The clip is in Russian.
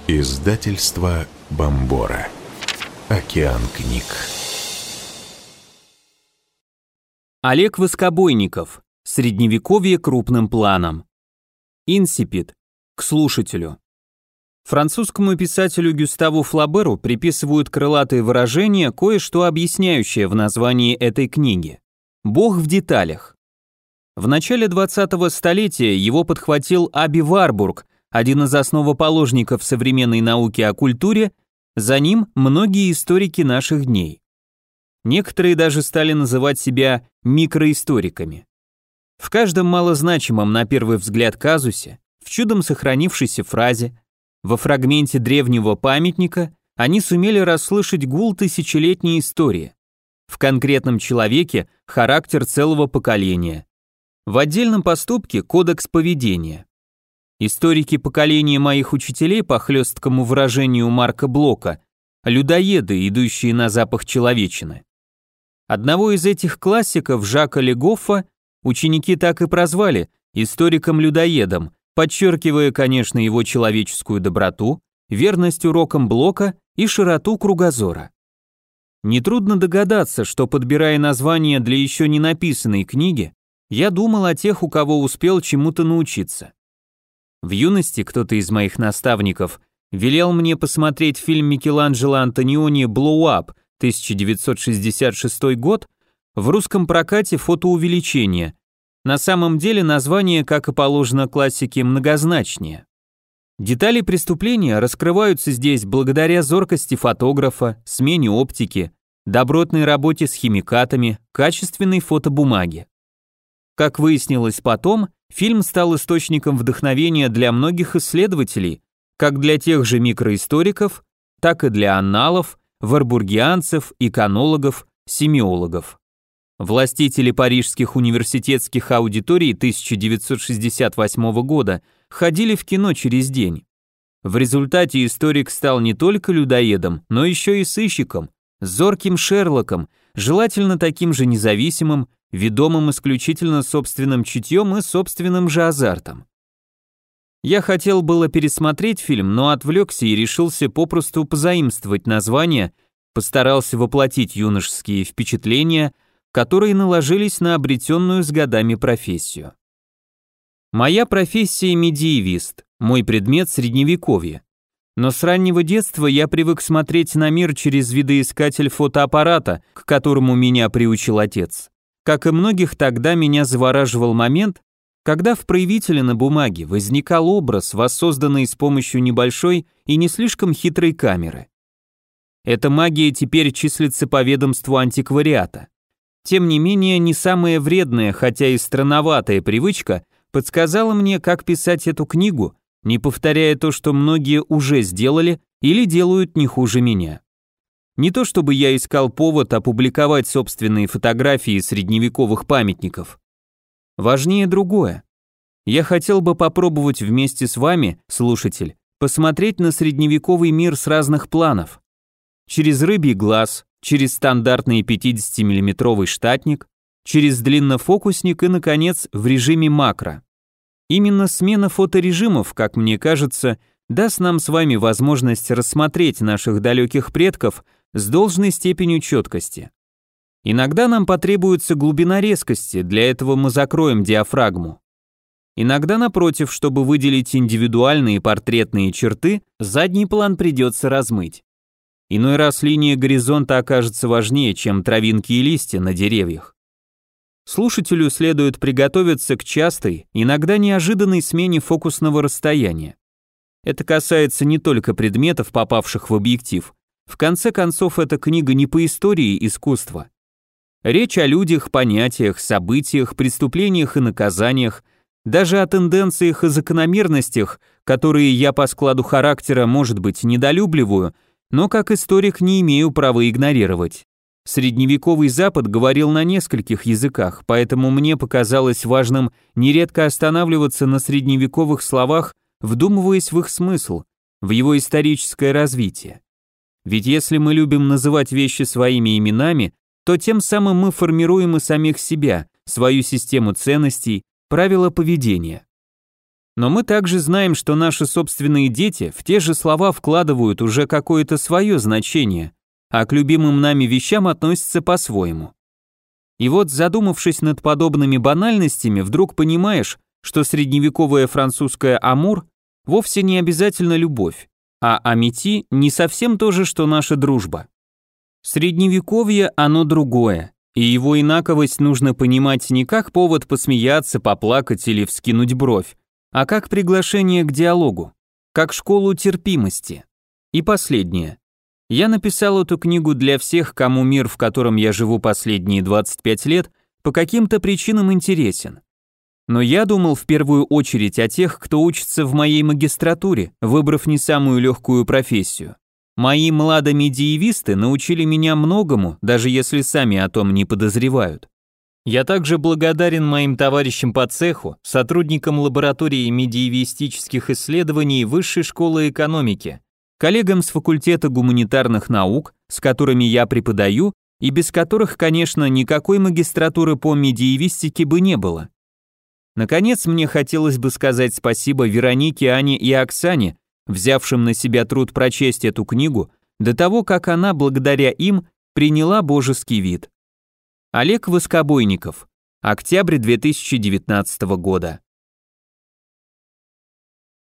Издательство Бомбора. Океан книг. Олег Воскобойников. Средневековье крупным планом. Инсипид. К слушателю. Французскому писателю Гюставу Флаберу приписывают крылатые выражения, кое-что объясняющее в названии этой книги. Бог в деталях. В начале 20-го столетия его подхватил Аби Варбург, один из основоположников современной науки о культуре, за ним многие историки наших дней. Некоторые даже стали называть себя микроисториками. В каждом малозначимом на первый взгляд казусе, в чудом сохранившейся фразе, во фрагменте древнего памятника они сумели расслышать гул тысячелетней истории. В конкретном человеке характер целого поколения. В отдельном поступке кодекс поведения. Историки поколения моих учителей, по хлесткому выражению Марка Блока, людоеды, идущие на запах человечины. Одного из этих классиков, Жака Легоффа, ученики так и прозвали историком-людоедом, подчеркивая, конечно, его человеческую доброту, верность урокам Блока и широту кругозора. Нетрудно догадаться, что, подбирая название для еще не написанной книги, я думал о тех, у кого успел чему-то научиться. В юности кто-то из моих наставников велел мне посмотреть фильм Микеланджело Антониони «Blow Up» 1966 год, в русском прокате фотоувеличение. На самом деле название, как и положено классике, многозначнее. Детали преступления раскрываются здесь благодаря зоркости фотографа, смене оптики, добротной работе с химикатами, качественной фотобумаге. Как выяснилось потом, фильм стал источником вдохновения для многих исследователей, как для тех же микроисториков, так и для анналов, варбургианцев, иконологов, семиологов. Властители парижских университетских аудиторий 1968 года ходили в кино через день. В результате историк стал не только людоедом, но еще и сыщиком, зорким Шерлоком, желательно таким же независимым, ведомым исключительно собственным чутьем и собственным же азартом. Я хотел было пересмотреть фильм, но отвлекся и решился попросту позаимствовать название, постарался воплотить юношеские впечатления, которые наложились на обретенную с годами профессию. Моя профессия медиевист, мой предмет средневековье. Но с раннего детства я привык смотреть на мир через видоискатель фотоаппарата, к которому меня приучил отец. Как и многих, тогда меня завораживал момент, когда в проявителе на бумаге возникал образ, воссозданный с помощью небольшой и не слишком хитрой камеры. Эта магия теперь числится по ведомству антиквариата. Тем не менее, не самая вредная, хотя и странноватая привычка подсказала мне, как писать эту книгу, не повторяя то, что многие уже сделали или делают не хуже меня. Не то чтобы я искал повод опубликовать собственные фотографии средневековых памятников. Важнее другое. Я хотел бы попробовать вместе с вами, слушатель, посмотреть на средневековый мир с разных планов. Через рыбий глаз, через стандартный 50-миллиметровый штатник, через длиннофокусник и, наконец, в режиме макро. Именно смена фоторежимов, как мне кажется, даст нам с вами возможность рассмотреть наших далеких предков с должной степенью четкости. Иногда нам потребуется глубина резкости, для этого мы закроем диафрагму. Иногда, напротив, чтобы выделить индивидуальные портретные черты, задний план придется размыть. Иной раз линия горизонта окажется важнее, чем травинки и листья на деревьях. Слушателю следует приготовиться к частой, иногда неожиданной смене фокусного расстояния. Это касается не только предметов, попавших в объектив. В конце концов, эта книга не по истории искусства. Речь о людях, понятиях, событиях, преступлениях и наказаниях, даже о тенденциях и закономерностях, которые я по складу характера, может быть, недолюбливаю, но как историк не имею права игнорировать. Средневековый Запад говорил на нескольких языках, поэтому мне показалось важным нередко останавливаться на средневековых словах, вдумываясь в их смысл, в его историческое развитие. Ведь если мы любим называть вещи своими именами, то тем самым мы формируем и самих себя, свою систему ценностей, правила поведения. Но мы также знаем, что наши собственные дети в те же слова вкладывают уже какое-то свое значение, а к любимым нами вещам относятся по-своему. И вот, задумавшись над подобными банальностями, вдруг понимаешь, что средневековое французское «амур» вовсе не обязательно любовь, а «амити» не совсем то же, что наша дружба. Средневековье оно другое, и его инаковость нужно понимать не как повод посмеяться, поплакать или вскинуть бровь, а как приглашение к диалогу, как школу терпимости. И последнее. Я написал эту книгу для всех, кому мир, в котором я живу последние 25 лет, по каким-то причинам интересен. Но я думал в первую очередь о тех, кто учится в моей магистратуре, выбрав не самую легкую профессию. Мои младомедиевисты научили меня многому, даже если сами о том не подозревают. Я также благодарен моим товарищам по цеху, сотрудникам лаборатории медиевистических исследований Высшей школы экономики, коллегам с факультета гуманитарных наук, с которыми я преподаю, и без которых, конечно, никакой магистратуры по медиевистике бы не было. Наконец, мне хотелось бы сказать спасибо Веронике, Ане и Оксане, взявшим на себя труд прочесть эту книгу, до того, как она, благодаря им, приняла божеский вид. Олег Воскобойников. Октябрь 2019 года.